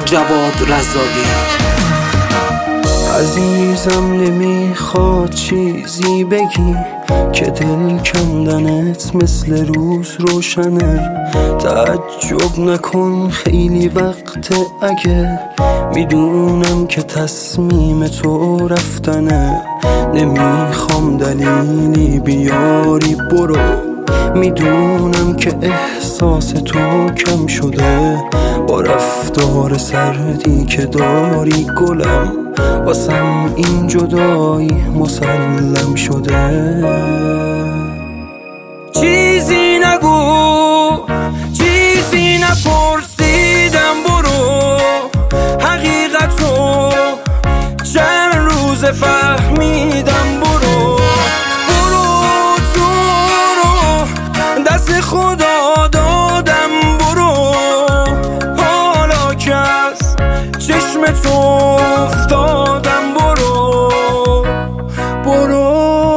جواد رزاقی. عزیزم نمیخواد چیزی بگی که دل کندنت مثل روز روشنه. تعجب نکن خیلی وقت اگه میدونم که تصمیم تو رفتنه. نمیخوام دلیلی بیاری برو، میدونم که احساس تو کم شده با رفتار سردی که داری گلم. واسم این جدایی مسلم شده. چیزی نگو، چیزی نپرسیدم برو، حقیقتو چند روز فهمیدم برو. برو تو رو دست خدا دادم برو، حالا که از چشم تو افتادم برو. برو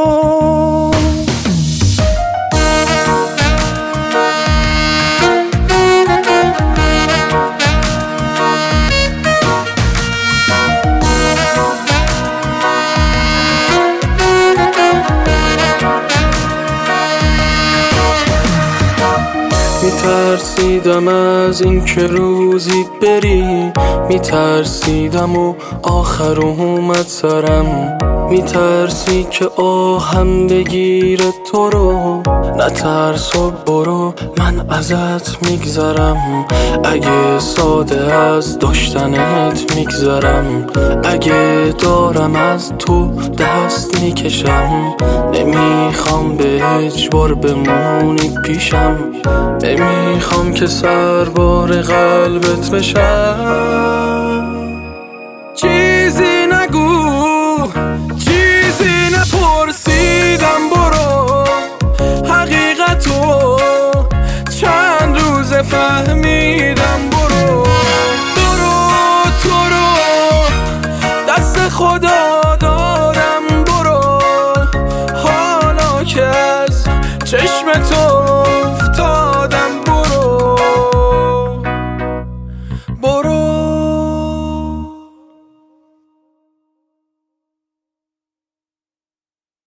میترسیدم از این که روزی بری، میترسیدم و آخر اومد سرم. میترسی که آهم بگیره تو رو، نترس و برو من ازت میگذرم. اگه ساده از داشتنت میگذرم، اگه دارم از تو دست میکشم. نمیخوام به اجبار بمونی پیشم، نمیخوام که سربار قلبت بشم. چیزی نگو، چیزی نپرسیدم برو، حقیقتو چند روز فهمیدم برو. برو تو رو دست خدا دارم برو، حالا که از چشم تو